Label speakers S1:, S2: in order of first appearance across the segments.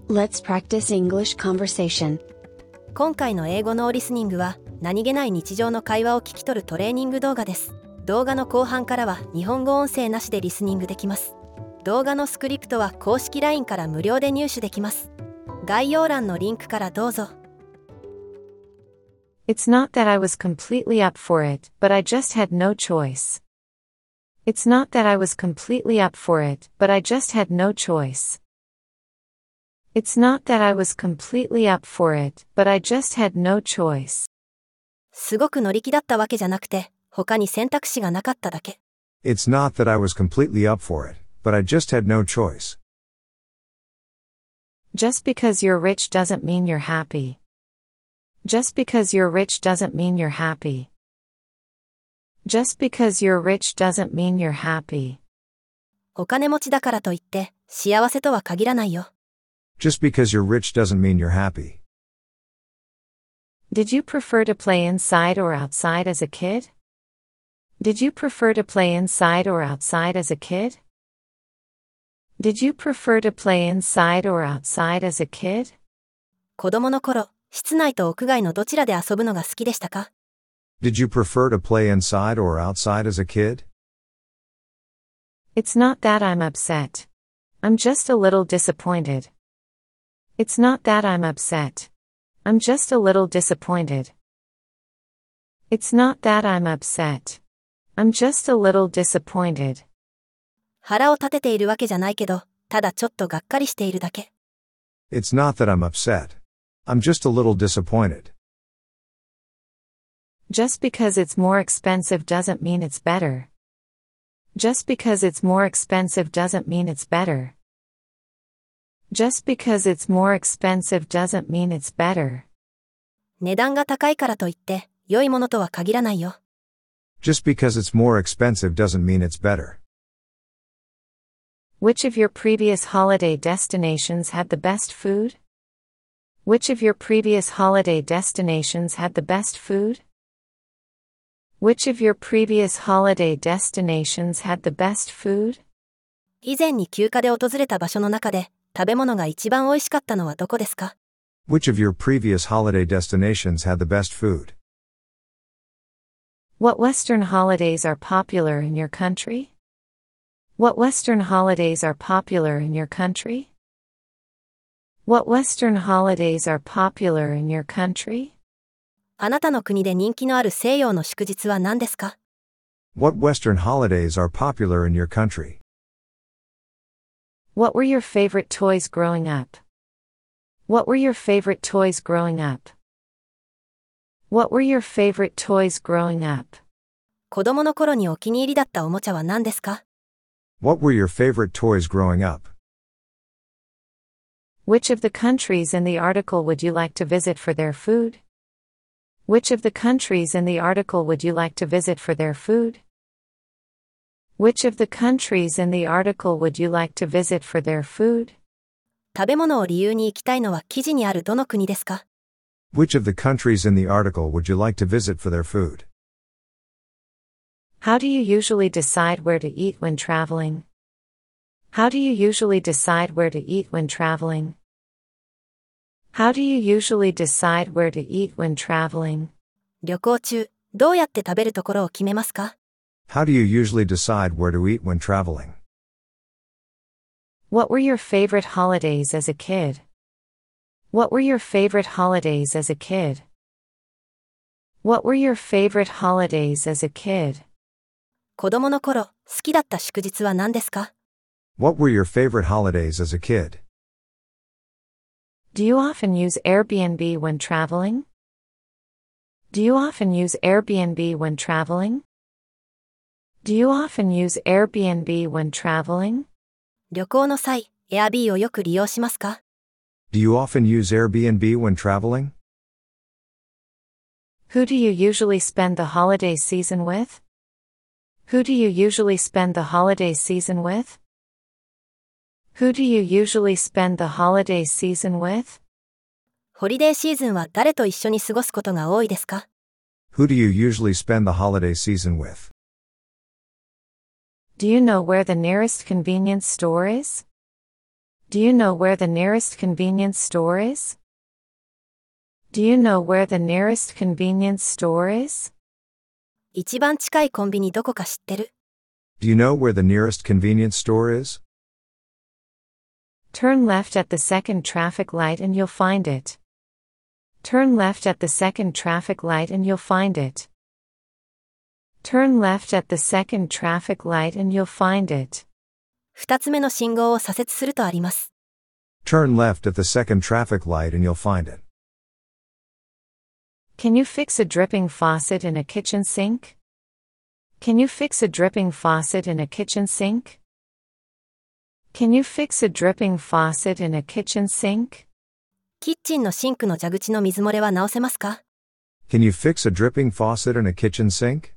S1: Let's practice English conversation.
S2: 今回の英語のリスニングは何気ない日常の会話を聞き取るトレーニング動画です。動画の後半からは日本語音声なしでリスニングできます。動画のスクリプトは公式 LINE から無料で入手できます。概要欄のリンクからどうぞ。
S3: It's not that I was completely up for it, but I just had no choice. It's not that I was completely up for it, but I just had no choice. It's not that I was completely up for it, but I just had no choice.
S2: すごく乗り気だったわけじゃなくて、他に選択肢がなかっただけ。
S4: It's not that I was completely up for it, but I just had no choice.
S3: Just because you're rich doesn't mean you're happy. Just because you're rich doesn't mean you're happy. Just because you're rich doesn't mean you're happy.
S2: お金持ちだからといって幸せとは限らないよ。
S4: Just because you're rich doesn't mean you're happy.
S3: Did you prefer to play inside or outside as a kid? Did you prefer to play inside or outside as a kid? Did you prefer to play inside or outside as a kid?
S2: 子供の頃、室内と屋外のどちらで遊ぶのが好きでしたか？
S4: Did you prefer to play inside or outside as a kid?
S3: It's not that I'm upset. I'm just a little disappointed. It's not that I'm upset. I'm just a little disappointed. It's not that I'm upset. I'm just a little disappointed.
S2: 腹を立てているわけじゃないけど、ただちょっとがっかりしているだけ。
S4: It's not that I'm upset. I'm just a little disappointed.
S3: Just because it's more expensive doesn't mean it's better. Just because it's more expensive doesn't mean it's better. Just because it's more expensive doesn't mean it's better.
S2: 値段が高いからといって、良いものとは限らないよ。
S4: Just because it's more expensive doesn't mean it's better.
S3: Which of your previous holiday destinations had the best food? Which of your previous holiday destinations had the best food? Which of your previous holiday destinations had the best food?
S2: 以前に休暇で訪れた場所の中で、食べ物が一番美味しかったのはどこですか？
S4: Which of your previous holiday destinations had the best food?
S3: What Western holidays are popular in your country? What Western holidays are popular in your country? What Western holidays are popular in your country?
S2: あなたの国で人気のある西洋の祝日は何ですか？
S4: What Western holidays are popular in your country?
S3: What were your favorite toys growing up? What were your favorite toys growing up? What were your favorite toys growing up?
S2: 子供の頃にお気に入りだったおもちゃは何ですか？
S4: What were your favorite toys growing up?
S3: Which of the countries in the article would you like to visit for their food? Which of the countries in the article would you like to visit for their food? Which of the countries in the article would you like to visit for their food?
S2: 食べ物を理由に行きたいのは記事にあるどの国ですか？
S4: Which of the countries in the article would you like to visit for their food?
S3: How do you usually decide where to eat when traveling? How do you usually decide where to eat when traveling? How do you usually decide where to eat when traveling?
S2: 旅行中、どうやって食べるところを決めますか？
S4: How do you usually decide where to eat when traveling?
S3: What were your favorite holidays as a kid? What were your favorite holidays as a kid? What were your favorite holidays as a kid?
S2: 子供の頃、好きだった祝日は何ですか？
S4: What were your favorite holidays as a kid?
S3: Do you often use Airbnb when traveling? Do you often use Airbnb when traveling? Do you often use Airbnb when traveling?
S2: 旅行の際、Airbnb をよく利用しますか？
S4: Do you often use Airbnb when traveling?
S3: Who do you usually spend the holiday season with? Who do you usually spend the holiday season with? Who do you usually spend the holiday season with?
S2: ホリデーシーズンは誰と一緒に過ごすことが多いですか？
S4: Who do you usually spend the holiday season with?
S3: Do you know where the nearest convenience store is? Do you know where the nearest convenience store is? Do you know where the nearest convenience store is?
S2: 一番近いコンビニどこか知ってる？
S4: Do you know where the nearest convenience store is?
S3: Turn left at the second traffic light and you'll find it. Turn left at the second traffic light and you'll find it. Turn left at the second traffic light and you'll find it.
S2: 二つ目の信号を左折するとあります。
S4: Turn left at the second traffic light and you'll find it.
S3: Can you fix a dripping faucet in a kitchen sink? Can you fix a dripping faucet in a kitchen sink? Can you fix a dripping faucet in a kitchen sink?
S2: キッチンのシンクの蛇口の水漏れは直せますか？
S4: Can you fix a dripping faucet in a kitchen sink?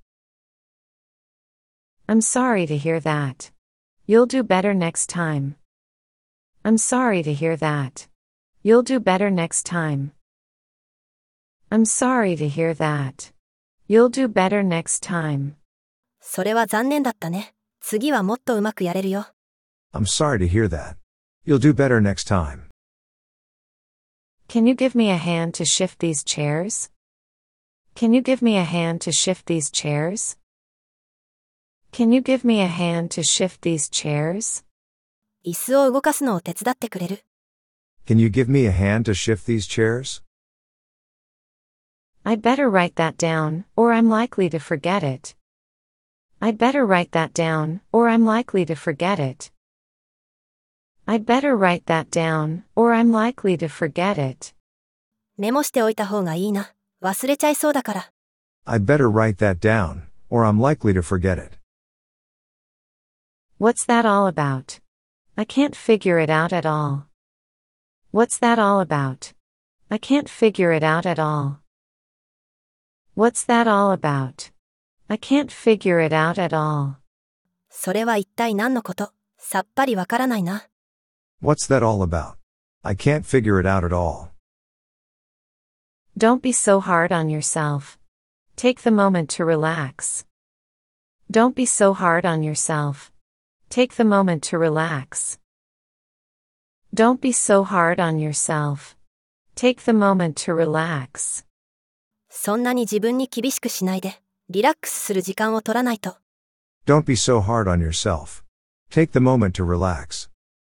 S3: I'm sorry to hear that. You'll do better next time. I'm sorry to hear that. You'll do better next time. I'm sorry to hear that. You'll do better next time.
S2: それは残念だったね。次はもっとうまくやれるよ。
S4: I'm sorry to hear that. You'll do better next time.
S3: Can you give me a hand to shift these chairs? Can you give me a hand to shift these chairs? Can you give me a hand to shift these chairs?
S2: 椅子を動かすのを手伝ってくれる？
S4: Can you give me a hand to shift these chairs?
S3: I'd better write that down, or I'm likely to forget it. I'd better write that down, or I'm likely to forget it. I'd better write that down, or I'm likely to forget it.
S2: メモしておいた方がいいな。忘れちゃいそうだから。
S4: I'd better write that down, or I'm likely to forget it.
S3: What's that all about? I can't figure it out at all. What's that all about? I can't figure it out at all. What's that all about? I can't figure it out at all.
S2: それは一体何のこと？さっぱりわからないな。
S4: What's that all about? I can't figure it out at all.
S3: Don't be so hard on yourself. Take the moment to relax. Don't be so hard on yourself. Take the moment to relax. Don't be so hard on yourself. Take the moment to relax.
S2: そんなに自分に厳しくしないで、リラックスする時間を取らないと。
S4: Don't be so hard on yourself. Take the moment to relax.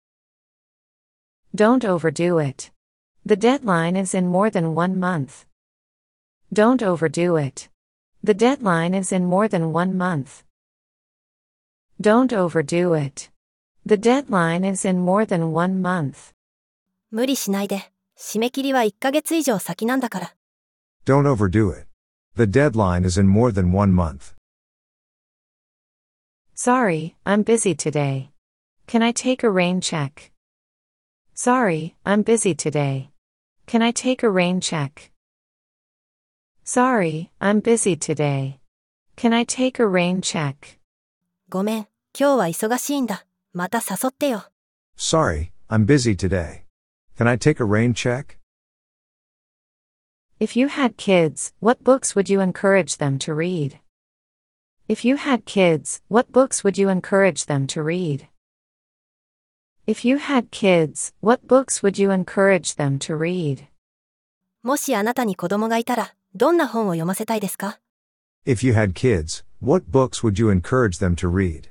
S3: Don't overdo it. The deadline is in more than 1 month. Don't overdo it. The deadline is in more than 1 month. Don't overdo it. The deadline is in more than 1 month.
S2: 無理しないで。締め切りは1ヶ月以上先なんだから。
S4: Don't overdo it. The deadline is in more than 1 month.
S3: Sorry, I'm busy today. Can I take a rain check? Sorry, I'm busy today. Can I take a rain check? Sorry, I'm busy today. Can I take a rain check?
S2: ごめん、今日は忙しいんだ。また誘ってよ。
S4: Sorry, I'm busy today. Can I take a rain check?
S3: If you had kids, what books would you encourage them to read? If you had kids, what books would you encourage them to read? If you had kids, what books would you encourage them to read?
S2: もしあなたに子供がいたら、どんな本を読ませたいですか？
S4: If you had kids, what books would you encourage them to read?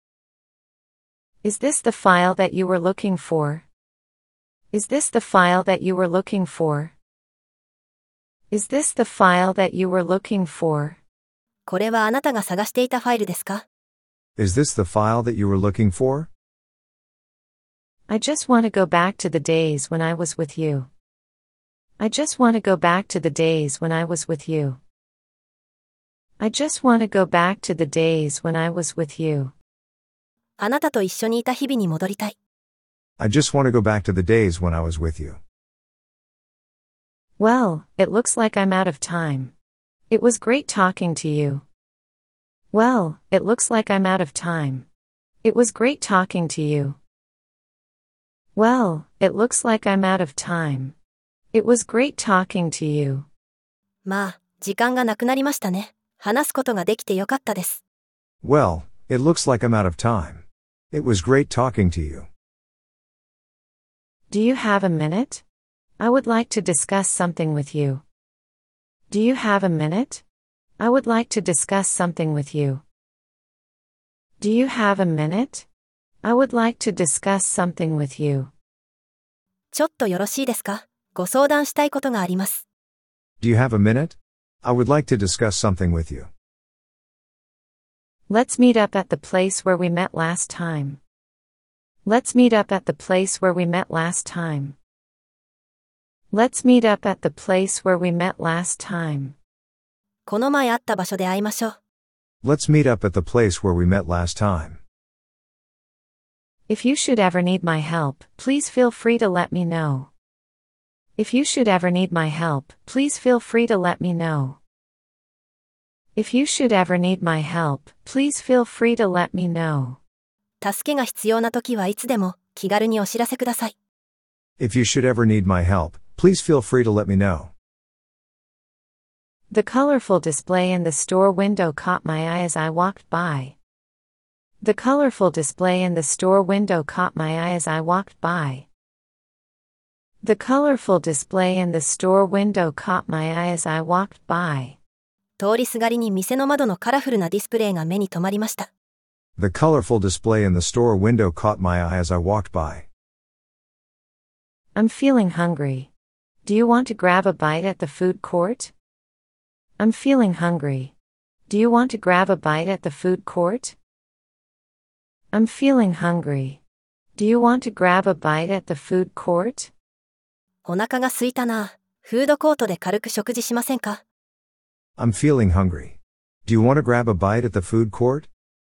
S3: Is this the file that you were looking for? Is this the file that you were looking for? Is this the file that you were looking for?
S2: これはあなたが探していたファイルですか？
S4: Is this the file that you were looking for?
S3: I just want to go back to the days when I was with you. I just want to go back to the days when I was with you. I just want to go back to the days when I was with you.
S2: あなたと一緒にいた日々に戻りたい。
S4: I just want to go back to the days when I was with you.
S3: Well, it looks like I'm out of time. It was great talking to you. Well, it looks like I'm out of time. It was great talking to you. Well, it looks like I'm out of time. It was great talking to you.
S2: まあ、時間がなくなりましたね。話すことができてよかったです。
S4: Well, it looks like I'm out of time. It was great talking to you.
S3: Do you have a minute? I would like to discuss something with you. Do you have a minute? I would like to discuss something with you. Do you have a minute? I would like to discuss something with you.
S2: ちょっとよろしいですか？ご相談したいことがあります。
S4: Do you have a minute? I would like to discuss something with you.
S3: Let's meet up at the place where we met last time. Let's meet up at the place where we met last time. Let's meet up at the place where we met last time.
S2: この前会った場所で会いましょう。
S4: Let's meet up at the place where we met last time.
S3: If you should ever need my help, please feel free to let me know. If you should ever need my help, please feel free to let me know. If you should ever need my help, please feel free to let me know.
S2: 助けが必要な時はいつでも気軽にお知らせください。
S4: If you should ever need my help, please feel free to let me know.
S3: The colorful display in the store window caught my eye as I walked by. The colorful display in the store window caught my eye as I walked by. The colorful display in the store window caught my eye as I walked by.
S2: 通りすがりに店の窓のカラフルなディスプレイが目に留まりました。
S4: The colorful display in the store window caught my eye as I walked by.
S3: I'm feeling hungry. Do you want to grab a bite at the food court? I'm feeling hungry. Do you want to grab a bite at the food court? I'm feeling hungry. Do you want to grab a bite at the food court?
S2: お腹が空いたな。フードコートで軽く食事しませんか？
S4: I'm feeling hungry. Do you want to grab a bite at the food court?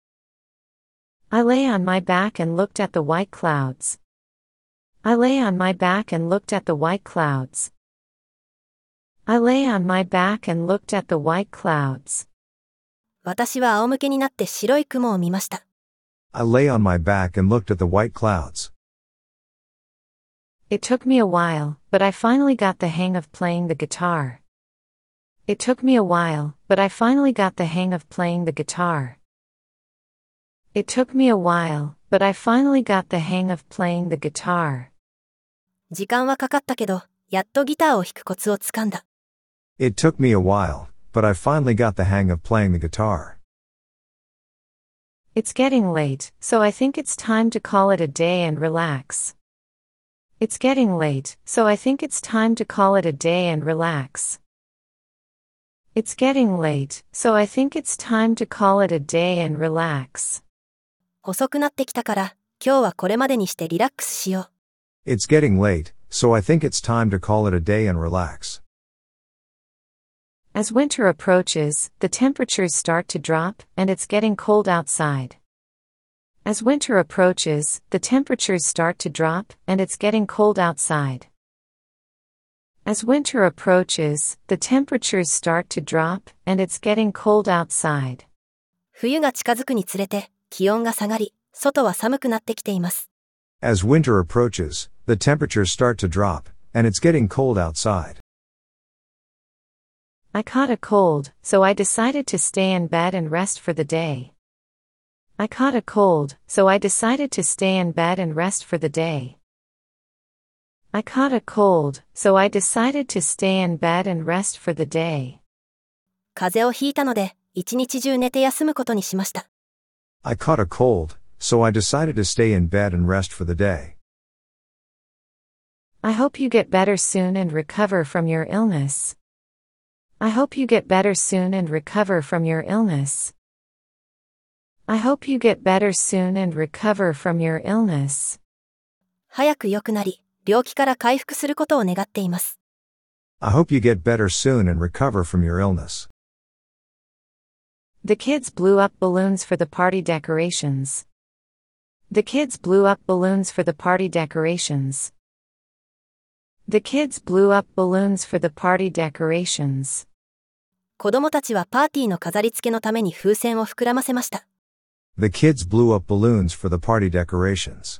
S3: I lay on my back and looked at the white clouds. I lay on my back and looked at the white clouds. I lay on my back and looked at the white clouds.
S2: 私は仰向けになって白い雲を見ました。
S4: I lay on my back and looked at the white clouds.
S3: It took me a while, but I finally got the hang of playing the guitar. It took me a while, but I finally got the hang of playing the guitar. It took me a while, but I finally got the hang of playing the guitar.
S2: 時間はかかったけど、やっとギターを弾くコツをつかんだ。
S4: It took me a while, but I finally got the hang of playing the guitar.
S3: It's getting late, so I think it's time to call it a day and relax. It's getting late, so I think it's time to call it a day and relax. It's getting late, so I think it's time to call it a day and relax.
S2: 遅くなってきたから、今日はこれまでにしてリラックスしよう。
S4: It's getting late, so I think it's time to call it a day and relax.
S3: As winter approaches, the temperatures start to drop, and it's getting cold outside. As winter approaches, the temperatures start to drop, and it's getting cold outside. As winter approaches, the temperatures start to drop, and it's getting cold outside.
S2: 冬が近づくにつれて、気温が下がり、外は寒くなってきています。
S4: As winter approaches, the temperatures start to drop, and it's getting cold outside.
S3: I caught a cold, so I decided to stay in bed and rest for the day. I caught a cold, so I decided to stay in bed and rest for the day. I caught a cold, so I decided to stay in bed and rest for the day.
S2: 風邪をひいたので、一日中寝て休むことにしました。
S4: I caught a cold, so I decided to stay in bed and rest for the day.
S3: I hope you get better soon and recover from your illness. I hope you get better soon and recover from your illness. I hope you get better soon and recover from your illness.
S2: 早く良くなり、病気から回復することを願っています。
S4: I hope you get better soon and recover from your illness.
S3: The kids blew up balloons for the party decorations. The kids blew up balloons for the party decorations. The kids blew up balloons for the party decorations.
S2: 子供たちはパーティーの飾り付けのために風船を膨らませました。
S4: The kids blew up balloons for the party decorations.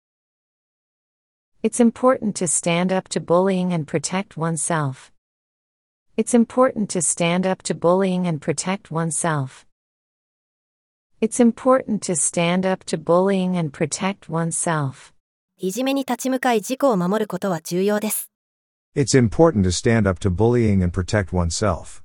S3: It's important to stand up to bullying and protect oneself. It's important to stand up to bullying and protect oneself. It's important to stand up to bullying and protect oneself.
S2: いじめに立ち向かい自己を守ることは重要です。
S4: It's important to stand up to bullying and protect oneself.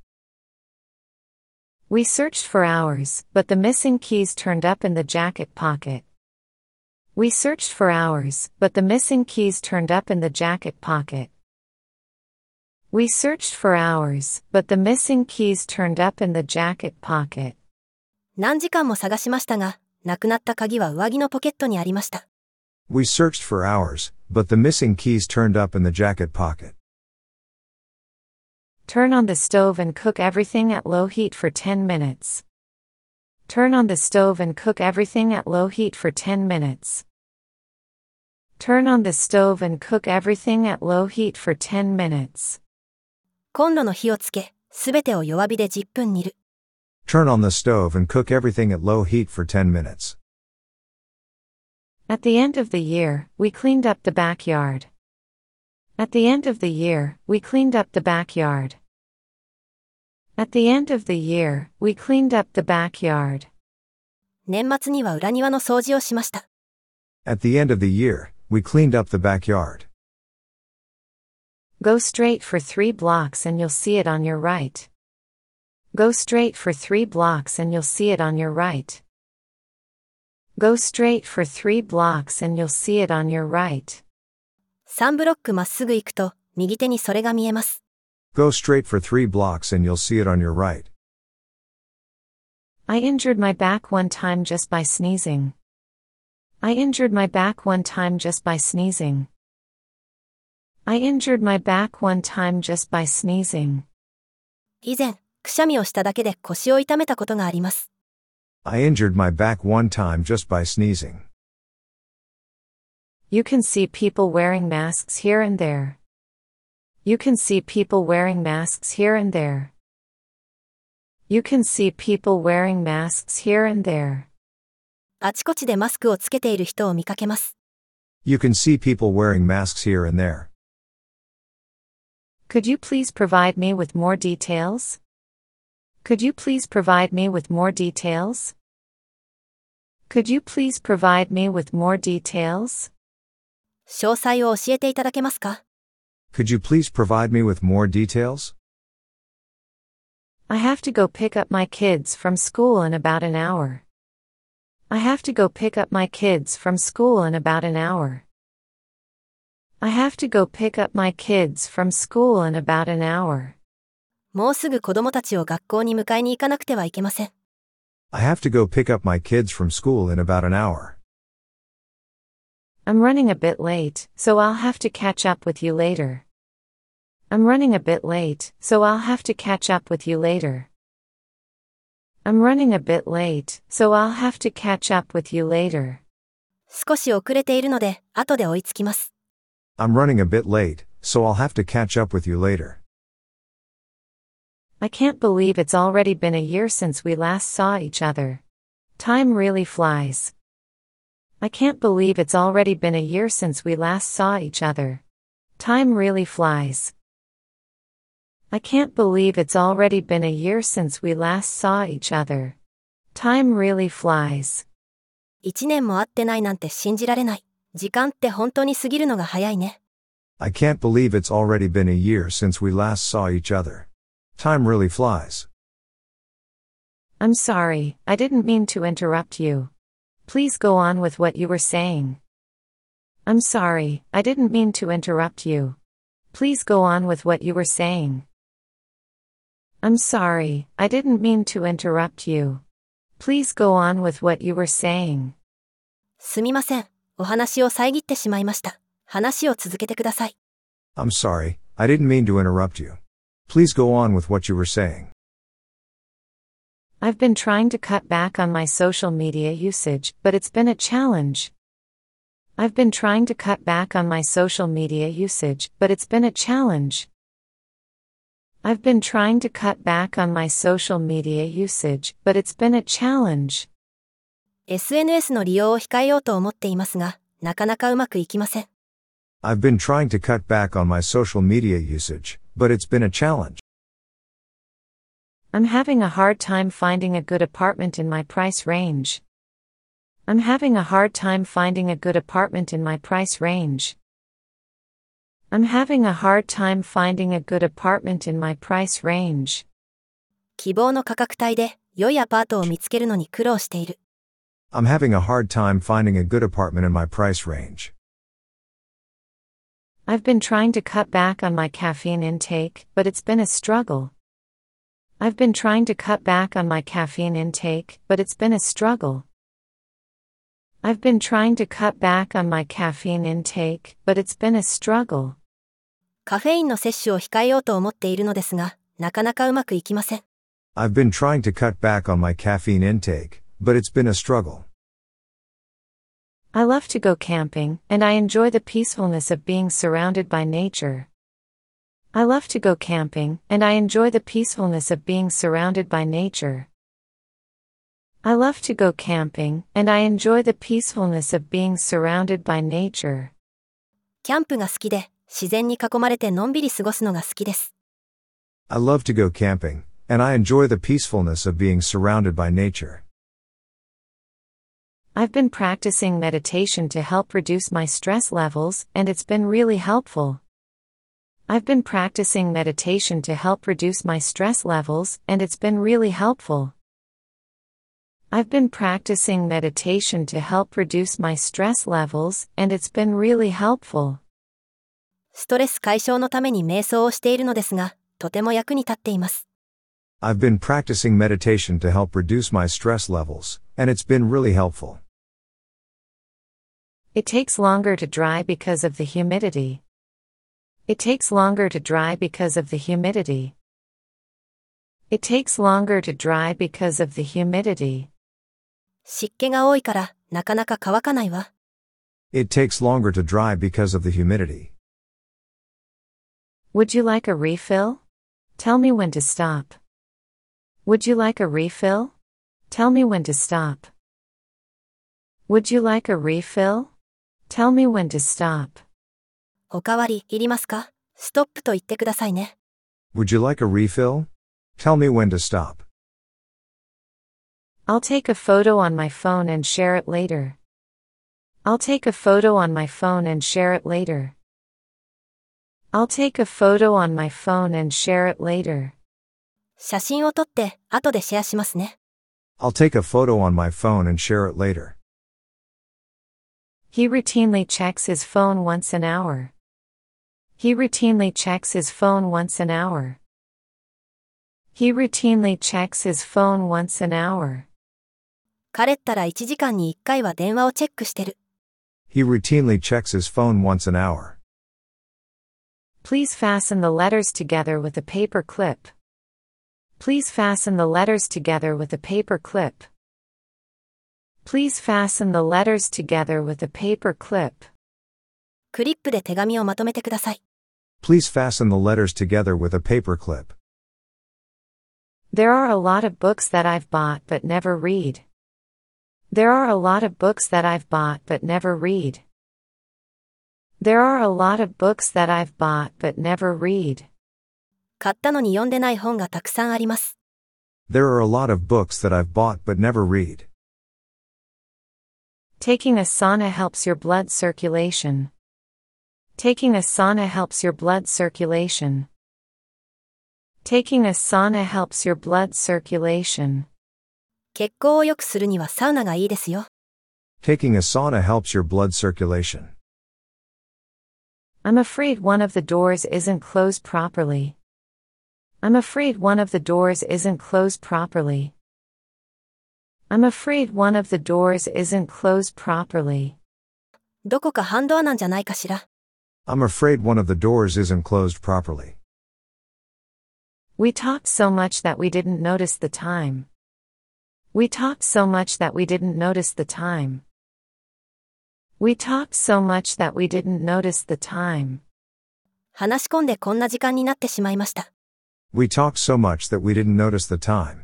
S3: We searched for hours, but the missing keys turned up in the jacket pocket. We searched for hours, but the missing keys turned up in the jacket pocket. We searched for hours, but the missing keys turned up in the jacket pocket.
S2: 何時間も探しましたが、なくなった鍵は上着のポケットにありました。
S4: We searched for hours, but the missing keys turned up in the jacket pocket.
S3: Turn on the stove and cook everything at low heat for 10 minutes. Turn on the stove and cook everything at low heat for 10 minutes. Turn on the stove and cook everything at low heat for 10 minutes.
S2: コンロの火をつけ、すべてを弱火で10分煮る。
S4: Turn on the stove and cook everything at low heat for 10 minutes.
S3: At the end of the year, we cleaned up the backyard. At the end of the year, we cleaned up the backyard. At the end of the year, we cleaned up the backyard.
S2: 年末には裏庭の掃除をしました。
S4: At the end of the year, we cleaned up the backyard.
S3: Go straight for 3 blocks and you'll see it on your right. Go straight for 3 blocks and you'll see it on your right. Go straight for 3 blocks and you'll see it on your right.
S2: 3ブロックまっすぐ行くと、右手にそれが見えます。
S4: Go straight for 3 blocks and you'll see it on your right.
S3: I injured my back one time just by sneezing. I injured my back one time just by sneezing. I injured my back one time just by sneezing.
S2: 以前、くしゃみをしただけで腰を痛めたことがあります。
S4: I injured my back one time just by sneezing.
S3: You can see people wearing masks here and there. You can see people wearing masks here and there. You can see people wearing masks here and there.
S2: あちこちでマスクをつけている人を見かけます。
S4: You can see people wearing masks here and there.
S3: Could you please provide me with more details? Could you please provide me with more details? Could you please provide me with more details?
S2: 詳細を教えていただけますか？
S4: Could you please provide me with more details?
S3: I have to go pick up my kids from school in about an hour. I have to go pick up my kids from school in about an hour. I have to go pick up my kids from school in about an hour.
S2: もうすぐ子供たちを学校に迎えに行かなくてはいけません。
S4: I have to go pick up my kids from school in about an hour.
S3: I'm running a bit late, so I'll have to catch up with you later. I'm running a bit late, so I'll have to catch up with you later. I'm running a bit late, so I'll have to catch up with you later.
S2: 少し遅れているので、後で追いつきます。
S4: I'm running a bit late, so I'll have to catch up with you later.
S3: I can't believe it's already been a year since we last saw each other. Time really flies. I can't believe it's already been a year since we last saw each other. Time really flies. I can't believe it's already been a year since we last saw each other. Time really flies.
S2: 1年も会ってないなんて信じられない。時間って本当に過ぎるのが早いね。
S4: I can't believe it's already been a year since we last saw each other. Time really flies.
S3: I'm sorry, I didn't mean to interrupt you. Please go on with what you were saying. I'm sorry, I didn't mean to interrupt you. Please go on with what you were saying. I'm sorry, I didn't mean to interrupt you. Please go on with what you were saying.
S2: すみません。お話を遮ってしまいました。話を続けてください。
S4: I'm sorry, I didn't mean to interrupt you. Please go on with what you were saying.
S3: I've been trying to cut back on my social media usage, but it's been a challenge. I've been trying to cut back on my social media usage, but it's been a challenge. I've been trying to cut back on my social media usage, but it's been a challenge.
S2: SNS の利用を控えようと思っていますが、なかなかうまくいきません。
S4: I've been trying to cut back on my social media usage, but it's been a challenge.
S3: I'm having a hard time finding a good apartment in my price range. I'm having a hard time finding a good apartment in my price range. I'm having a hard time finding a good apartment in my price range.
S2: 希望の価格帯で良いアパートを見つけるのに苦労している。
S4: I'm having a hard time finding a good apartment in my price range.
S3: I've been trying to cut back on my caffeine intake, but it's been a struggle. I've been trying to cut back on my caffeine intake, but it's been a struggle. I've been trying to cut back on my caffeine intake, but it's been a struggle.
S2: カフェインの摂取を控えようと思っているのですが、なかなかうまくいきません。
S4: I've been trying to cut back on my caffeine intake, but it's been a struggle.
S3: I love to go camping, and I enjoy the peacefulness of being surrounded by nature. I love to go camping, and I enjoy the peacefulness of being surrounded by nature. I love to go camping, and I enjoy the peacefulness of being surrounded by nature.
S2: キャンプが好きで、自然に囲まれてのんびり過ごすのが好きです。
S4: I love to go camping, and I enjoy the peacefulness of being surrounded by nature.
S3: I've been practicing meditation to help reduce my stress levels, and it's been really helpful. I've been practicing meditation to help reduce my stress levels, and it's been really helpful. I've been practicing meditation to help reduce my stress levels, and it's been really helpful.
S2: ストレス解消のために瞑想をしているのですが、とても役に立っています。
S4: I've been practicing meditation to help reduce my stress levels, and it's been really helpful.
S3: It takes longer to dry because of the humidity. It takes longer to dry because of the humidity. It takes longer to dry because of the humidity.
S2: 湿気が多いから、なかなか乾かないわ。
S4: It takes longer to dry because of the humidity.
S3: Would you like a refill? Tell me when to stop. Would you like a refill? Tell me when to stop. Would you like a refill? Tell me when to stop.
S2: おかわりいりますか？ストップと言ってくださいね。
S4: Would you like a refill? Tell me when to stop.
S3: I'll take a photo on my phone and share it later. I'll take a photo on my phone and share it later. I'll take a photo on my phone and share it later.
S2: 写真を撮って後でシェアしますね。
S4: I'll take a photo on my phone and share it later.
S3: He routinely checks his phone once an hour. He routinely checks his phone once an hour. He routinely checks his phone once an hour.
S2: 彼ったら1時間に1回は電話をチェックしてる。
S4: He routinely checks his phone once an hour.
S3: Please fasten the letters together with a paper clip. Please fasten the letters together with a paper clip. Please fasten the letters together with a paper clip.
S2: クリップで手紙をまとめてください。
S4: Please fasten the letters together with a paper clip.
S3: There are a lot of books that I've bought but never read. There are a lot of books that I've bought but never read. There are a lot of books that I've bought but never read.
S2: 買ったのに読んでない本がたくさんあります。
S4: There are a lot of books that I've bought but never read.
S3: Taking a sauna helps your blood circulation. Taking a sauna helps your blood circulation. Taking a sauna helps your blood circulation.
S2: 血行を良くするにはサウナがいいですよ。
S4: Taking a sauna helps your blood circulation.
S3: I'm afraid one of the doors isn't closed properly. I'm afraid one of the doors isn't closed properly. I'm afraid one of the doors isn't closed properly.
S2: どこか半ドアなんじゃないかしら。
S4: I'm afraid one of the doors isn't closed properly.
S3: We talked so much that we didn't notice the time. We talked so much that we didn't notice the time. We talked so much that we didn't notice the time.
S2: 話し込んでこんな時間になってしまいました。
S4: We talked so much that we didn't notice the time.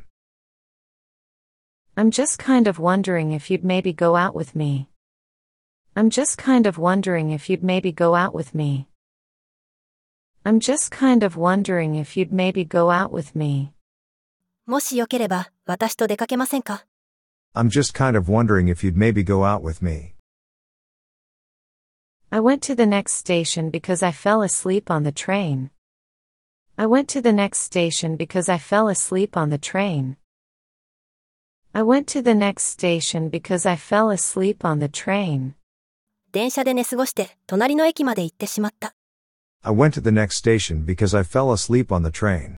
S3: I'm just kind of wondering if you'd maybe go out with me. I'm just kind of wondering if you'd maybe go out with me. I'm just kind of wondering if you'd maybe go out with me.
S2: もしよければ、私と出かけませんか？
S4: I'm just kind of wondering if you'd maybe go out with me.
S3: I went to the next station because I fell asleep on the train. I went to the next station because I fell asleep on the train. I went to the next station because I fell asleep on the train.
S2: 電車で寝過ごして隣の駅まで行ってしまった。
S4: I went to the next station because I fell asleep on the train.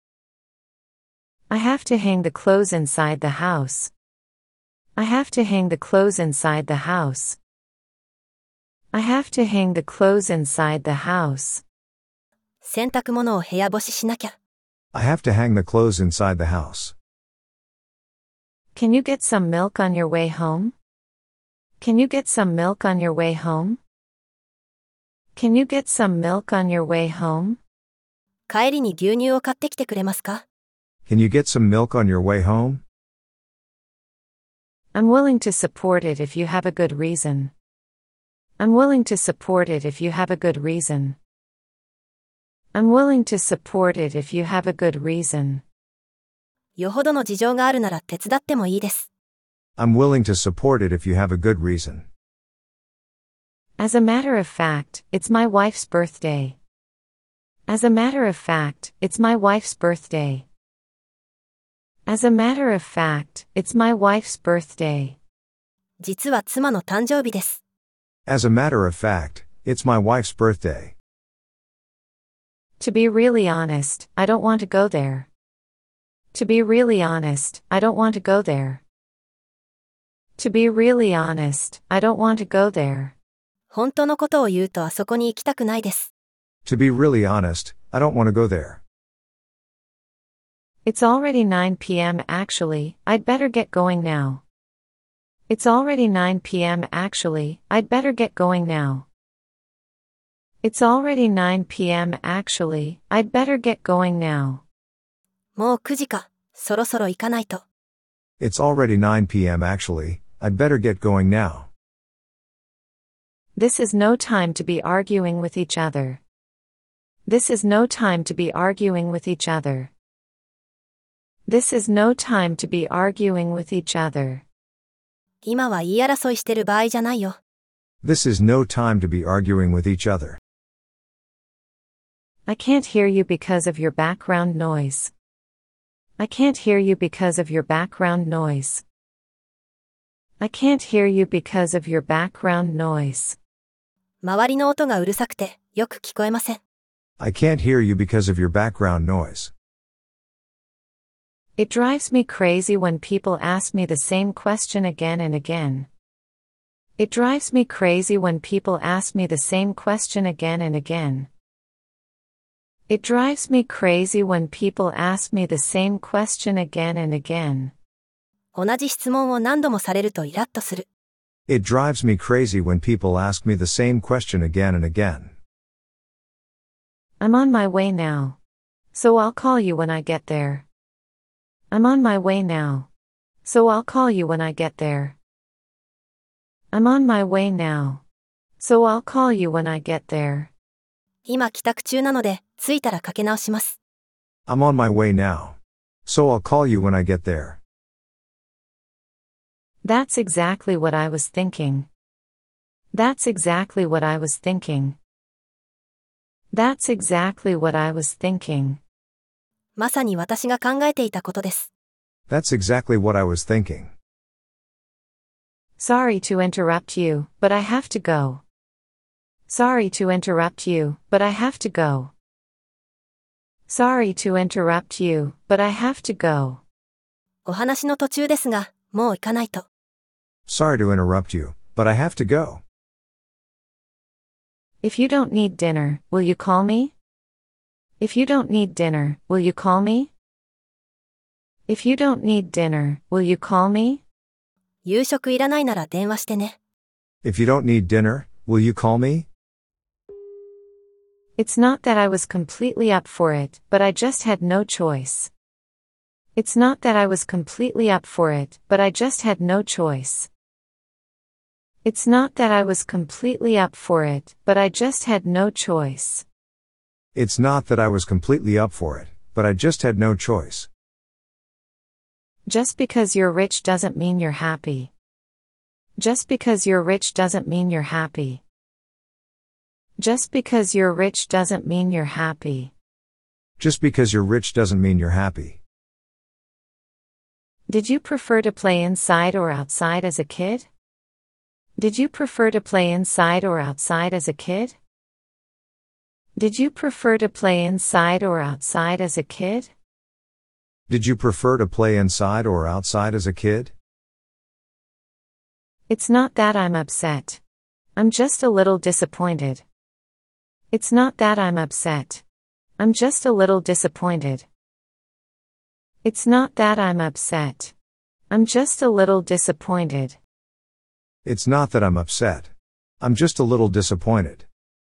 S3: I have to hang the clothes inside the house. I have to hang the clothes inside the house. I have to hang the clothes inside the house.
S2: 洗濯物を部屋干ししなきゃ。
S4: I have to hang the clothes inside the house.
S3: Can you get some milk on your way home? Can you get some milk on your way home? Can you get some milk on your way home?
S2: 帰りに牛乳を買ってきてくれますか？
S4: Can you get some milk on your way home?
S3: I'm willing to support it if you have a good reason. I'm willing to support it if you have a good reason. I'm willing to support it if you have a good reason.
S2: よほどの事情があるなら手伝ってもいいです。
S4: I'm willing to support it if you have a good reason.
S3: As a matter of fact, it's my wife's birthday. As a matter of fact, it's my wife's birthday. As a matter of fact, it's my wife's birthday.
S2: 実は妻の誕生日です。
S4: As a matter of fact, it's my wife's birthday.
S3: To be really honest, I don't want to go there. To be really honest, I don't want to go there. To be really honest, I don't want to go there.
S2: 本当のことを言うとあそこに行きたくないです。
S4: To be really honest, I don't want to go there.
S3: It's already 9 p.m. actually, I'd better get going now. It's already 9 p.m. actually, I'd better get going now. It's already 9 p.m. actually, I'd better get going now.
S2: もう9時か、そろそろ行かないと。
S4: It's already 9 p.m. actually, I'd better get going now.
S3: This is no time to be arguing with each other. This is no time to be arguing with each other. This is no time to be arguing with each other.
S2: 今は言い争いしてる場合じゃないよ。
S4: This is no time to be arguing with each other.
S3: I can't hear you because of your background noise. I can't hear you because of your background noise. I can't hear you because of your background noise.
S2: 周りの音がうるさくて、よく聞こえません。
S4: I can't hear you because of your background noise.
S3: It drives me crazy when people ask me the same question again and again. It drives me crazy when people ask me the same question again and again. It drives me crazy when people ask me the same question again and again.
S2: 同じ質問を何度もされるとイラッとする。
S4: It drives me crazy when people ask me the same question again and again.
S3: I'm on my way now. So I'll call you when I get there. I'm on my way now. So I'll call you when I get there. I'm on my way now. So I'll call you when I get there.
S2: 今帰宅中なので、着いたらかけ直します。
S4: I'm on my way now. So I'll call you when I get there.
S3: That's exactly what I was thinking. That's exactly what I was thinking. That's exactly what I was thinking.
S2: まさに私が考えていたことです。
S4: That's exactly what I was thinking.
S3: Sorry to interrupt you, but I have to go. Sorry to interrupt you, but I have to go. Sorry to interrupt you, but I have to go.
S2: お話の途中ですが、もう行かないと。
S4: Sorry to interrupt you, but I have to go.
S3: If you don't need dinner, will you call me? If you don't need dinner, will you call me? If you don't need dinner, will you call me?
S2: 夕食いらないなら電話してね。
S4: If you don't need dinner, will you call me?
S3: It's not that I was completely up for it, but I just had no choice. It's not that I was completely up for it, but I just had no choice. It's not that I was completely up for it, but I just had no choice.
S4: It's not that I was completely up for it, but I just had no choice.
S3: Just because you're rich doesn't mean you're happy. Just because you're rich doesn't mean you're happy. Just because you're rich doesn't mean you're happy.
S4: Just because you're rich doesn't mean you're happy.
S3: Did you prefer to play inside or outside as a kid? Did you prefer to play inside or outside as a kid? Did you prefer to play inside or outside as a kid?
S4: Did you prefer to play inside or outside as a kid?
S3: It's not that I'm upset. I'm just a little disappointed. It's not that I'm upset. I'm just a little disappointed. It's not that I'm upset. I'm just a little disappointed.
S4: It's not that I'm upset. I'm just a little disappointed.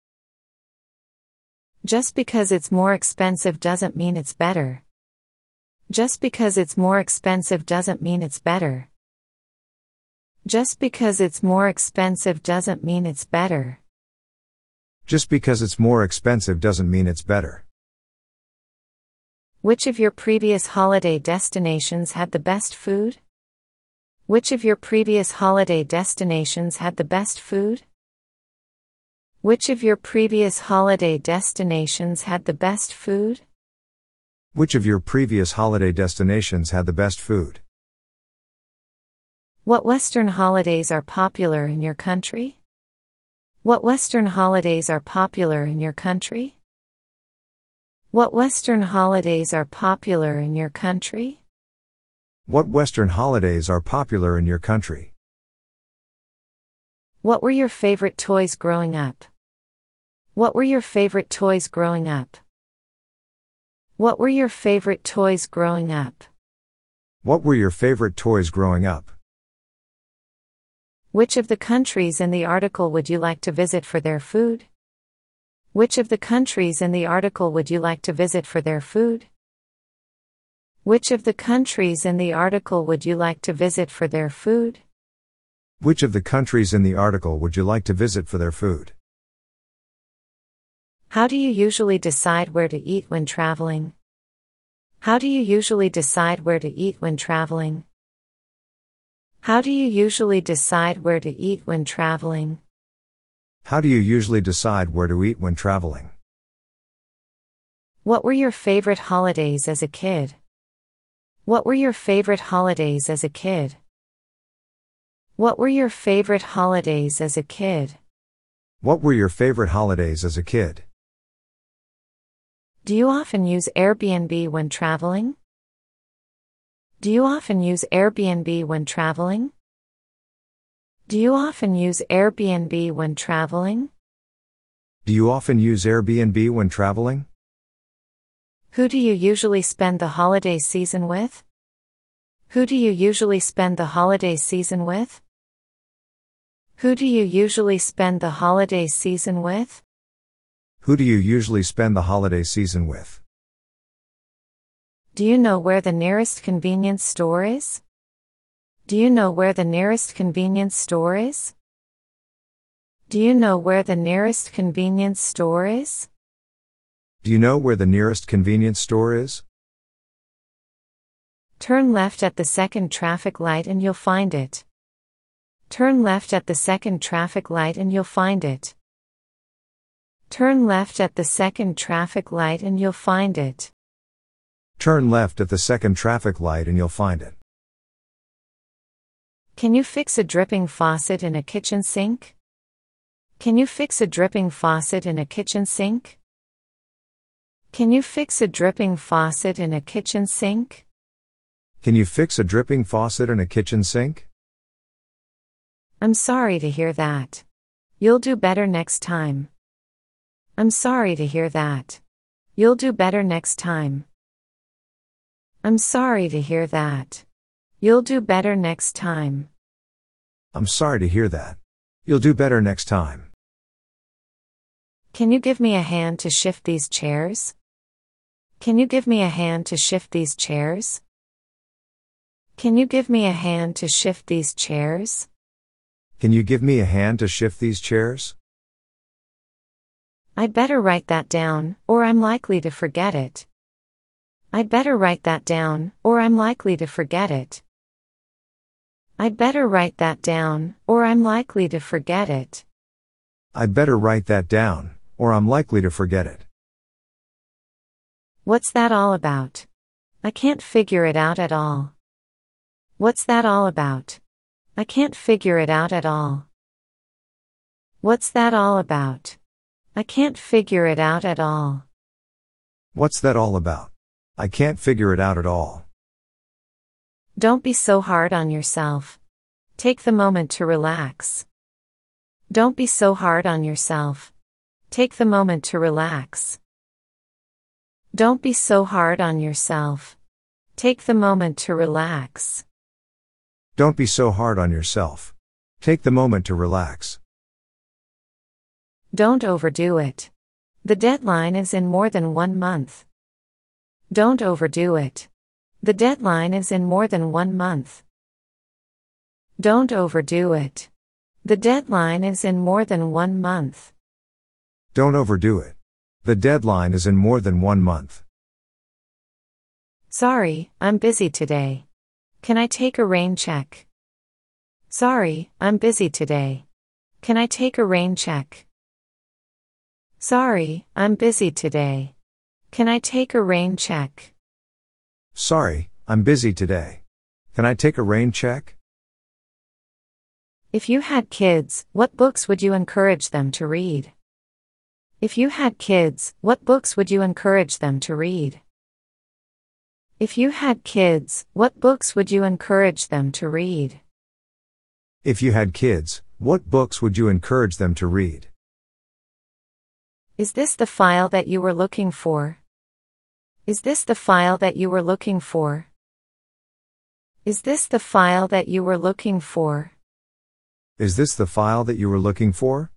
S3: Just because it's more expensive doesn't mean it's better. Just because it's more expensive doesn't mean it's better. Just because it's more expensive doesn't mean it's better.
S4: Just because it's more expensive doesn't mean it's better.
S3: Which of your previous holiday destinations had the best food? Which of your previous holiday destinations had the best food? Which of your previous holiday destinations had the best food?
S4: Which of your previous holiday destinations had the best food?
S3: What Western holidays are popular in your country? What Western holidays are popular in your country? What Western holidays are popular in your country?
S4: What Western holidays are popular in your country?
S3: What were your favorite toys growing up? What were your favorite toys growing up? What were your favorite toys growing up?
S4: What were your favorite toys growing up?
S3: Which of the countries in the article would you like to visit for their food? Which of the countries in the article would you like to visit for their food? Which of the countries in the article would you like to visit for their food?
S4: Which of the countries in the article would you like to visit for their food?
S3: How do you usually decide where to eat when traveling? How do you usually decide where to eat when traveling? How do you usually decide where to eat when traveling?
S4: How do you usually decide where to eat when traveling?
S3: What were your favorite holidays as a kid? What were your favorite holidays as a kid? What were your favorite holidays as a kid?
S4: What were your favorite holidays as a kid?
S3: Do you often use Airbnb when traveling? Do you often use Airbnb when traveling? Do you often use Airbnb when traveling?
S4: Do you often use Airbnb when traveling?
S3: Who do you usually spend the holiday season with? Who do you usually spend the holiday season with? Who do you usually spend the holiday season with?
S4: Who do you usually spend the holiday season with?
S3: Do you know where the nearest convenience store is? Do you know where the nearest convenience store is? Do you know where the nearest convenience store is?
S4: Do you know where the nearest convenience store is?
S3: Turn left at the second traffic light and you'll find it. Turn left at the second traffic light and you'll find it. Turn left at the second traffic light and you'll find it.
S4: Turn left at the second traffic light and you'll find it.
S3: Can you fix a dripping faucet in a kitchen sink? Can you fix a dripping faucet in a kitchen sink? Can you fix a dripping faucet in a kitchen sink?
S4: Can you fix a dripping faucet in a kitchen sink?
S3: I'm sorry to hear that. You'll do better next time. I'm sorry to hear that. You'll do better next time. I'm sorry to hear that. You'll do better next time.
S4: I'm sorry to hear that. You'll do better next time.
S3: Can you give me a hand to shift these chairs? Can you give me a hand to shift these chairs? Can you give me a hand to shift these chairs?
S4: Can you give me a hand to shift these chairs?
S3: I'd better write that down, or I'm likely to forget it. I'd better write that down, or I'm likely to forget it. I'd better write that down, or I'm likely to forget it.
S4: I'd better write that down, or I'm likely to forget it.
S3: What's that all about? I can't figure it out at all. What's that all about? I can't figure it out at all. What's that all about? I can't figure it out at all.
S4: What's that all about? I can't figure it out at all.
S3: Don't be so hard on yourself. Take the moment to relax. Don't be so hard on yourself. Take the moment to relax. Don't be so hard on yourself. Take the moment to relax.
S4: Don't be so hard on yourself. Take the moment to relax.
S3: Don't overdo it. The deadline is in more than 1 month. Don't overdo it. The deadline is in more than 1 month. Don't overdo it. The deadline is in more than 1 month.
S4: Don't overdo it. The deadline is in more than 1 month.
S3: Sorry, I'm busy today. Can I take a rain check? Sorry, I'm busy today. Can I take a rain check? Sorry, I'm busy today. Can I take a rain check?
S4: Sorry, I'm busy today. Can I take a rain check?
S3: If you had kids, what books would you encourage them to read? If you had kids, what books would you encourage them to read? If you had kids, what books would you encourage them to read?
S4: If you had kids, what books would you encourage them to read?
S3: Is this the file that you were looking for? Is this the file that you were looking for? Is this the file that you were looking for?
S4: Is this the file that you were looking for?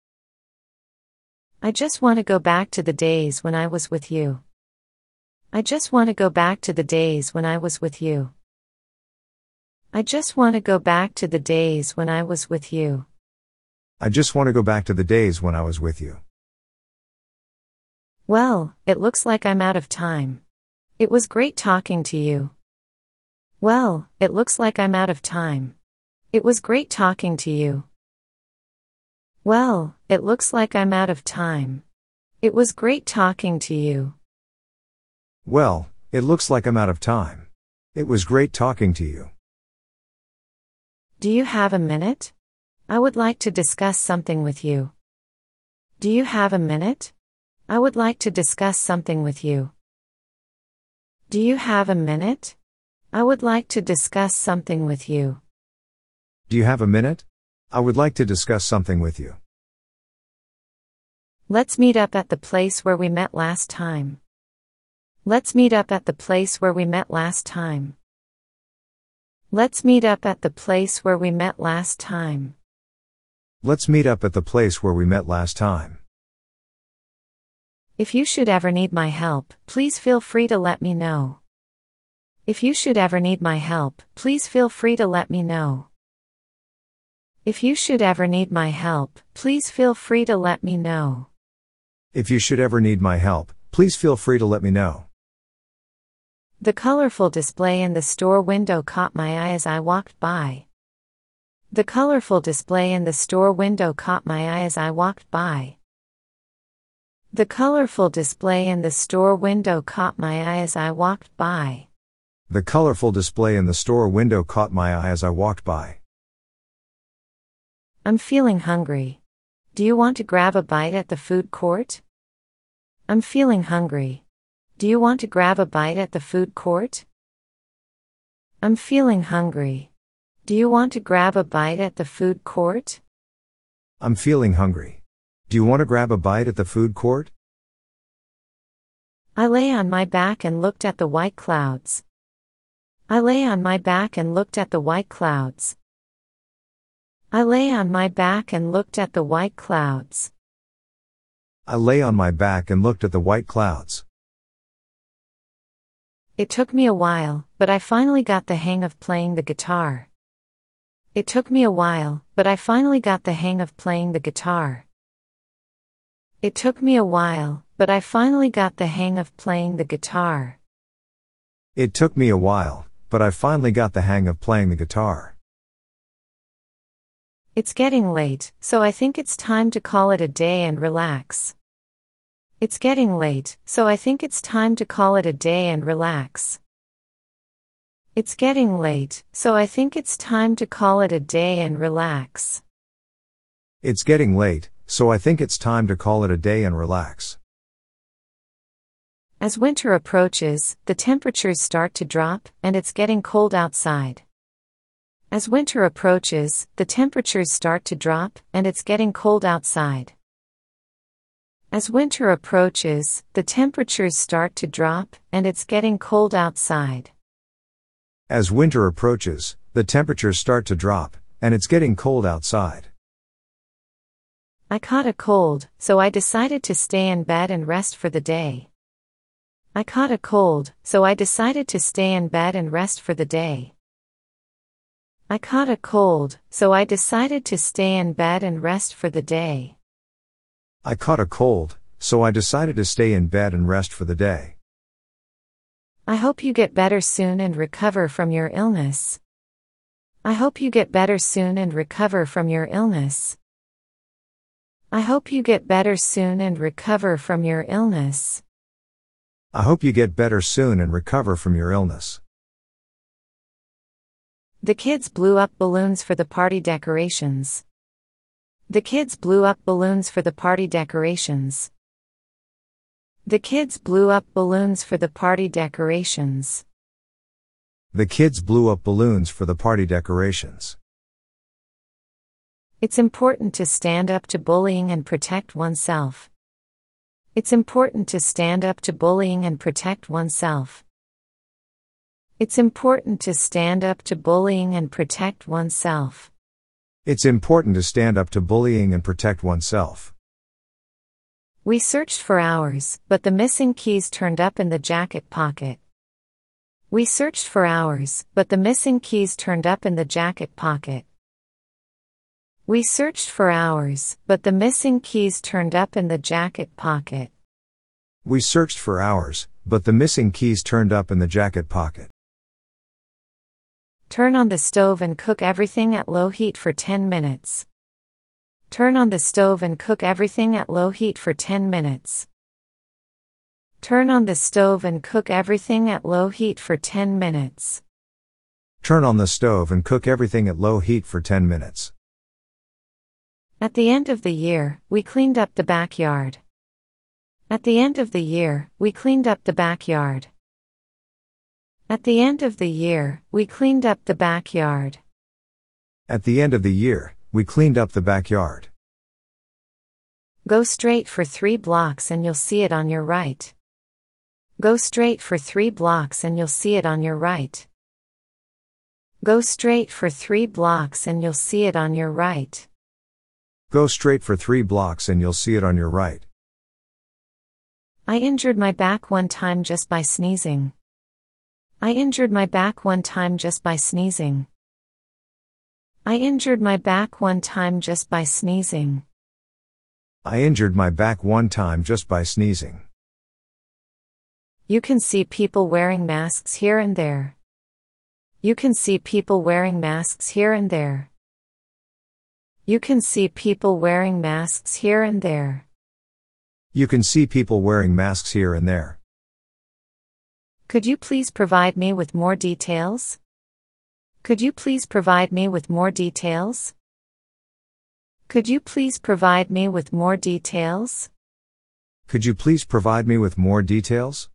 S3: I just want to go back to the days when I was with you. I just want to go back to the days when I was with you. I just want to go back to the days when I was with you.
S4: I just want to go back to the days when I was with you.
S3: Well, it looks like I'm out of time. It was great talking to you. Well, it looks like I'm out of time. It was great talking to you. Well, it looks like I'm out of time. It was great talking to you.
S4: Well, it looks like I'm out of time. It was great talking to you.
S3: Do you have a minute? I would like to discuss something with you. Do you have a minute? I would like to discuss something with you. Do you have a minute? I would like to discuss something with you.
S4: Do you have a minute? I would like to discuss something with you.
S3: Let's meet up at the place where we met last time. Let's meet up at the place where we met last time. Let's meet up at the place where we met last time.
S4: Let's meet up at the place where we met last time.
S3: If you should ever need my help, please feel free to let me know. If you should ever need my help, please feel free to let me know. If you should ever need my help, please feel free to let me know.
S4: If you should ever need my help, please feel free to let me know.
S3: The colorful display in the store window caught my eye as I walked by. The colorful display in the store window caught my eye as I walked by. The colorful display in the store window caught my eye as I walked by.
S4: The colorful display in the store window caught my eye as I walked by.
S3: I'm feeling hungry. Do you want to grab a bite at the food court? I'm feeling hungry. Do you want to grab a bite at the food court? I'm feeling hungry. Do you want to grab a bite at the food court?
S4: I'm feeling hungry. Do you want to grab a bite at the food court?
S3: I lay on my back and looked at the white clouds. I lay on my back and looked at the white clouds. I lay on my back and looked at the white clouds.
S4: I lay on my back and looked at the white clouds.
S3: It took me a while, but I finally got the hang of playing the guitar. It took me a while, but I finally got the hang of playing the guitar. It took me a while, but I finally got the hang of playing the guitar.
S4: It took me a while, but I finally got the hang of playing the guitar.
S3: It's getting late, so I think it's time to call it a day and relax. It's getting late, so I think it's time to call it a day and relax. It's getting late, so I think it's time to call it a day and relax.
S4: It's getting late, so I think it's time to call it a day and relax.
S3: As winter approaches, the temperatures start to drop, and it's getting cold outside. As winter approaches, the temperatures start to drop, and it's getting cold outside. As winter approaches, the temperatures start to drop, and it's getting cold outside.
S4: As winter approaches, the temperatures start to drop, and it's getting cold outside.
S3: I caught a cold, so I decided to stay in bed and rest for the day. I caught a cold, so I decided to stay in bed and rest for the day. I caught a cold, so I decided to stay in bed and rest for the day.
S4: I caught a cold, so I decided to stay in bed and rest for the day.
S3: I hope you get better soon and recover from your illness. I hope you get better soon and recover from your illness. I hope you get better soon and recover from your illness.
S4: I hope you get better soon and recover from your illness.
S3: The kids blew up balloons for the party decorations. The kids blew up balloons for the party decorations. The kids blew up balloons for the party decorations.
S4: The kids blew up balloons for the party decorations.
S3: It's important to stand up to bullying and protect oneself. It's important to stand up to bullying and protect oneself. It's important to stand up to bullying and protect oneself.
S4: It's important to stand up to bullying and protect oneself.
S3: We searched for hours, but the missing keys turned up in the jacket pocket. We searched for hours, but the missing keys turned up in the jacket pocket. We searched for hours, but the missing keys turned up in the jacket pocket.
S4: We searched for hours, but the missing keys turned up in the jacket pocket.
S3: Turn on the stove and cook everything at low heat for 10 minutes. Turn on the stove and cook everything at low heat for 10 minutes. Turn on the stove and cook everything at low heat for 10 minutes.
S4: Turn on the stove and cook everything at low heat for 10 minutes.
S3: At the end of the year, we cleaned up the backyard. At the end of the year, we cleaned up the backyard. At the end of the year, we cleaned up the backyard.
S4: At the end of the year, we cleaned up the backyard.
S3: Go straight for 3 blocks and you'll see it on your right. Go straight for 3 blocks and you'll see it on your right. Go straight for 3 blocks and you'll see it on your right.
S4: Go straight for 3 blocks and you'll see it on your right.
S3: I injured my back one time just by sneezing. I injured my back one time just by sneezing. I injured my back one time just by sneezing.
S4: I injured my back one time just by sneezing.
S3: You can see people wearing masks here and there. You can see people wearing masks here and there. You can see people wearing masks here and there.
S4: You can see people wearing masks here and there.
S3: Could you please provide me with more details? Could you please provide me with more details? Could you please provide me with more details?
S4: Could you please provide me with more details?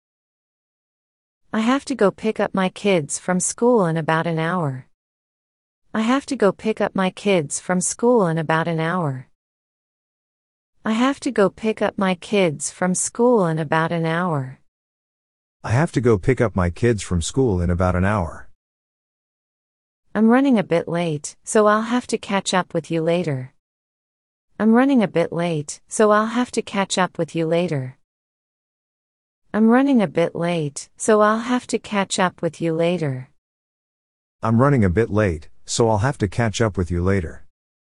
S3: I have to go pick up my kids from school in about an hour. I have to go pick up my kids from school in about an hour. I have to go pick up my kids from school in about an hour.
S4: I have to go pick up my kids from school in about an hour.
S3: I'm running a bit late, so I'll have to catch up with you later. I'm running a bit late, so I'll have to catch up with you later. I'm running a bit late, so I'll have to catch up with you later.
S4: I'm running a bit late, so I'll have to catch up with you later.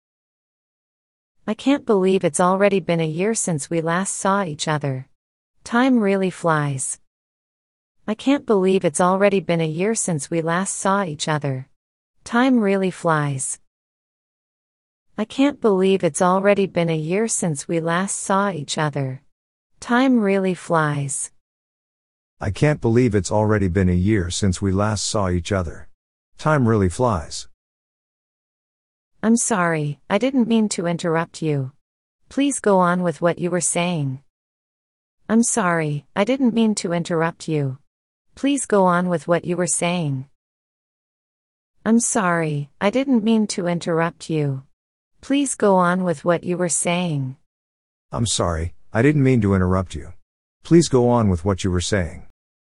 S3: I can't believe it's already been a year since we last saw each other. Time really flies. I can't believe it's already been a year since we last saw each other. Time really flies. I can't believe it's already been a year since we last saw each other. Time really flies.
S4: I can't believe it's already been a year since we last saw each other. Time really flies.
S3: I'm sorry, I didn't mean to interrupt you. Please go on with what you were saying. I'm sorry, I didn't mean to interrupt you. Please go on with what you were saying. I'm sorry, I didn't mean to interrupt you. Please go on with what you were saying.
S4: I'm sorry, I didn't mean to interrupt you. Please go on with what you were saying.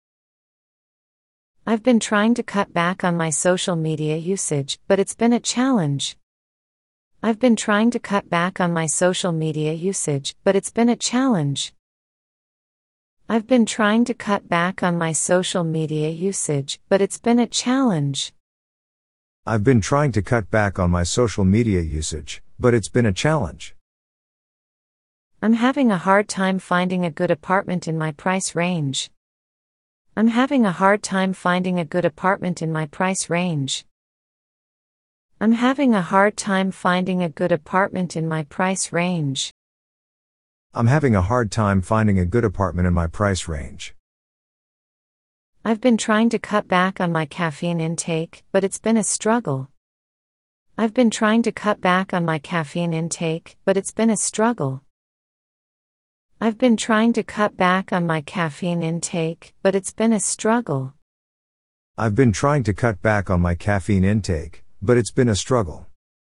S3: I've been trying to cut back on my social media usage, but it's been a challenge. I've been trying to cut back on my social media usage, but it's been a challenge. I've been trying to cut back on my social media usage, but it's been a challenge.
S4: I've been trying to cut back on my social media usage, but it's been a challenge.
S3: I'm having a hard time finding a good apartment in my price range. I'm having a hard time finding a good apartment in my price range. I'm having a hard time finding a good apartment in my price range.
S4: I'm having a hard time finding a good apartment in my price range.
S3: I've been trying to cut back on my caffeine intake, but it's been a struggle. I've been trying to cut back on my caffeine intake, but it's been a struggle. I've been trying to cut back on my caffeine intake, but it's been a struggle.
S4: I've been trying to cut back on my caffeine intake, but it's been a struggle.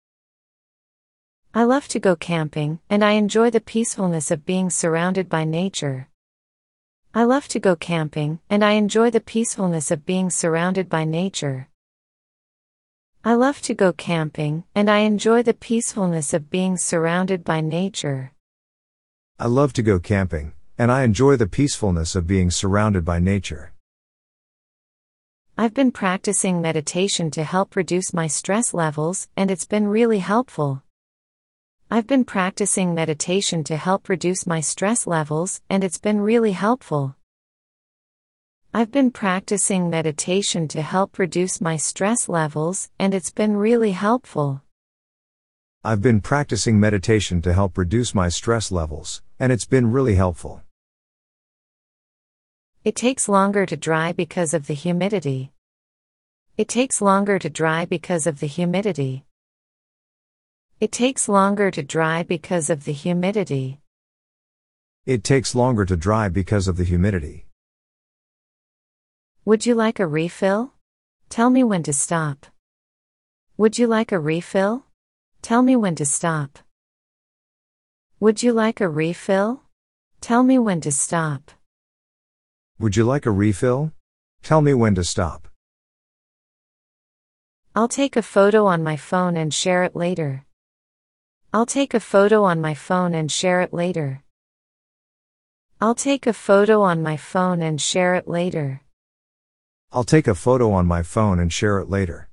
S3: I love to go camping, and I enjoy the peacefulness of being surrounded by nature. I love to go camping, and I enjoy the peacefulness of being surrounded by nature. I love to go camping, and I enjoy the peacefulness of being surrounded by nature.
S4: I love to go camping, and I enjoy the peacefulness of being surrounded by nature.
S3: I've been practicing meditation to help reduce my stress levels, and it's been really helpful. I've been practicing meditation to help reduce my stress levels, and it's been really helpful. I've been practicing meditation to help reduce my stress levels, and it's been really helpful.
S4: I've been practicing meditation to help reduce my stress levels, and it's been really helpful.
S3: It takes longer to dry because of the humidity. It takes longer to dry because of the humidity. It takes longer to dry because of the humidity.
S4: It takes longer to dry because of the humidity.
S3: Would you like a refill? Tell me when to stop. Would you like a refill? Tell me when to stop. Would you like a refill? Tell me when to stop.
S4: Would you like a refill? Tell me when to stop.
S3: I'll take a photo on my phone and share it later. I'll take a photo on my phone and share it later. I'll take a photo on my phone and share it later.
S4: I'll take a photo on my phone and share it later.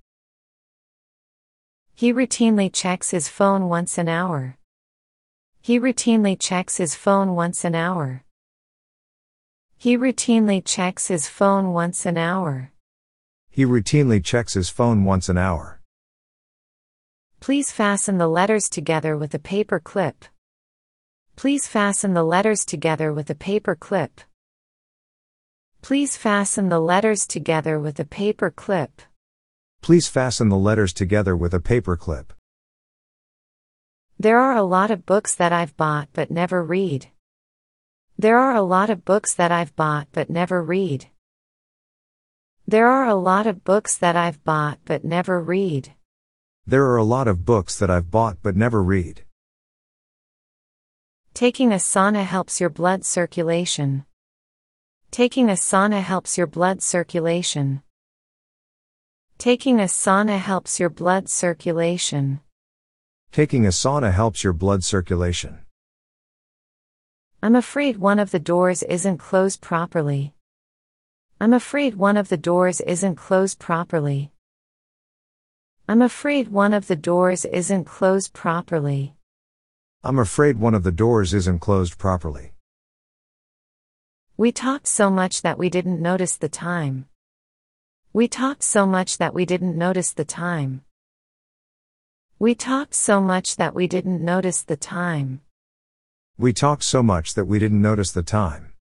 S3: He routinely checks his phone once an hour. He routinely checks his phone once an hour. He routinely checks his phone once an hour.
S4: He routinely checks his phone once an hour.
S3: Please fasten the letters together with a paper clip. Please fasten the letters together with a paper clip. Please fasten the letters together with a paper clip.
S4: Please fasten the letters together with a paper clip.
S3: There are a lot of books that I've bought but never read. There are a lot of books that I've bought but never read. There are a lot of books that I've bought but never read.
S4: There are a lot of books that I've bought but never read.
S3: Taking a sauna helps your blood circulation. Taking a sauna helps your blood circulation. Taking a sauna helps your blood circulation.
S4: Taking a sauna helps your blood circulation.
S3: I'm afraid one of the doors isn't closed properly. I'm afraid one of the doors isn't closed properly. I'm afraid one of the doors isn't closed properly.
S4: I'm afraid one of the doors isn't closed properly.
S3: We talked so much that we didn't notice the time. We talked so much that we didn't notice the time. We talked so much that we didn't notice the time.
S4: We talked so much that we didn't notice the time.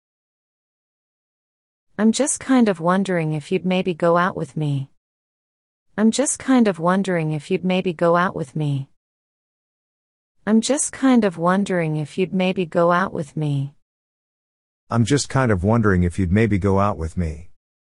S3: I'm just kind of wondering if you'd maybe go out with me. I'm just kind of wondering if you'd maybe go out with me. I'm just kind of wondering if you'd maybe go out with me.
S4: I'm just kind of wondering if you'd maybe go out with me.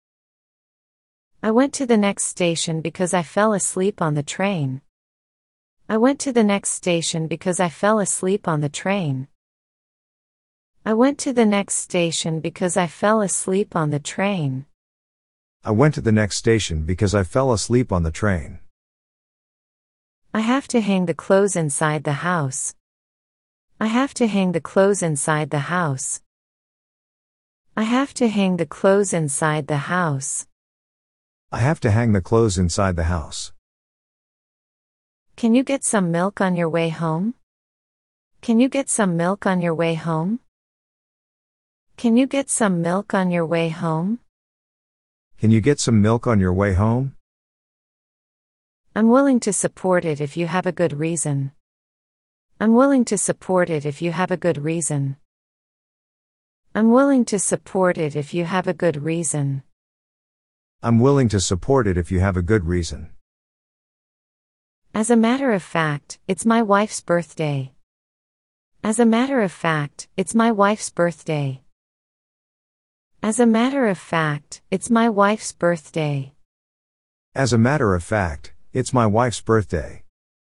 S3: I went to the next station because I fell asleep on the train. I went to the next station because I fell asleep on the train. I went to the next station because I fell asleep on the train.
S4: I went to the next station because I fell asleep on the train.
S3: I have to hang the clothes inside the house. I have to hang the clothes inside the house. I have to hang the clothes inside the house.
S4: I have to hang the clothes inside the house.
S3: Can you get some milk on your way home? Can you get some milk on your way home? Can you get some milk on your way home?
S4: Can you get some milk on your way home?
S3: I'm willing to support it if you have a good reason. I'm willing to support it if you have a good reason. I'm willing to support it if you have a good reason.
S4: I'm willing to support it if you have a good reason.
S3: As a matter of fact, it's my wife's birthday. As a matter of fact, it's my wife's birthday. As a matter of fact, it's my wife's birthday.
S4: As a matter of fact, it's my wife's birthday.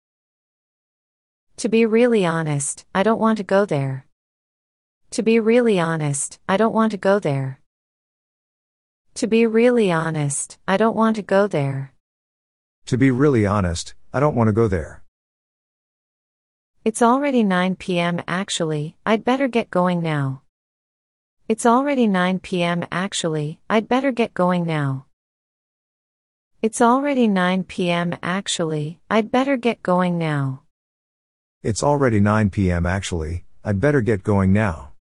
S3: To be really honest, I don't want to go there. To be really honest, I don't want to go there. To be really honest, I don't want to go there.
S4: To be really honest, I don't want to go there.
S3: It's already 9 p.m. actually, I'd better get going now. It's already 9 p.m. actually, I'd better get going now. It's already 9 p.m. actually, I'd better get going now.
S4: It's already 9 p.m. actually, I'd better get going now.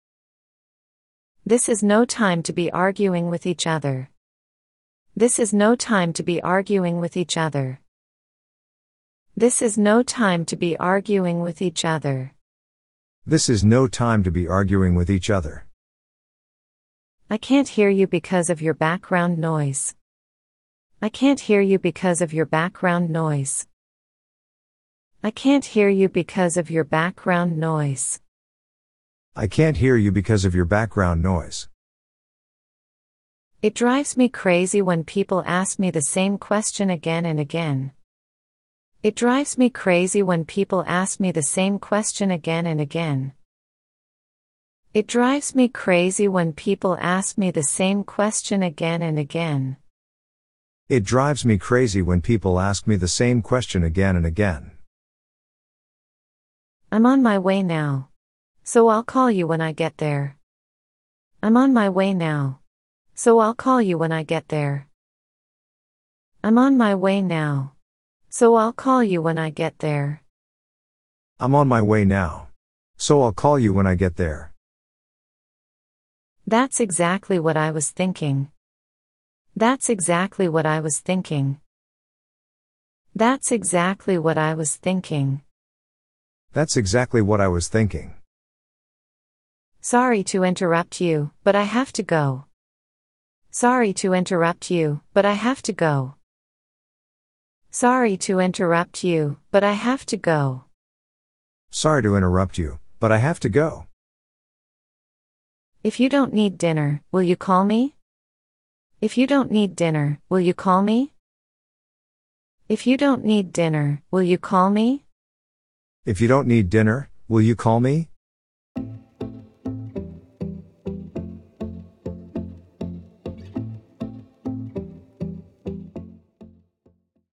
S3: This is no time to be arguing with each other. This is no time to be arguing with each other. This is no time to be arguing with each other.
S4: This is no time to be arguing with each other.
S3: I can't hear you because of your background noise. I can't hear you because of your background noise. I can't hear you because of your background noise.
S4: I can't hear you because of your background noise.
S3: It drives me crazy when people ask me the same question again and again. It drives me crazy when people ask me the same question again and again. It drives me crazy when people ask me the same question again and again.
S4: It drives me crazy when people ask me the same question again and again.
S3: I'm on my way now. So I'll call you when I get there. I'm on my way now. So I'll call you when I get there. I'm on my way now. So I'll call you when I get there.
S4: I'm on my way now. So I'll call you when I get there.
S3: That's exactly what I was thinking. That's exactly what I was thinking. That's exactly what I was thinking.
S4: That's exactly what I was thinking.
S3: Sorry to interrupt you, but I have to go. Sorry to interrupt you, but I have to go. Sorry to interrupt you, but I have to go.
S4: Sorry to interrupt you, but I have to go.
S3: If you don't need dinner, will you call me? If you don't need dinner, will you call me? If you don't need dinner, will you call me?
S4: If you don't need dinner, will you call me?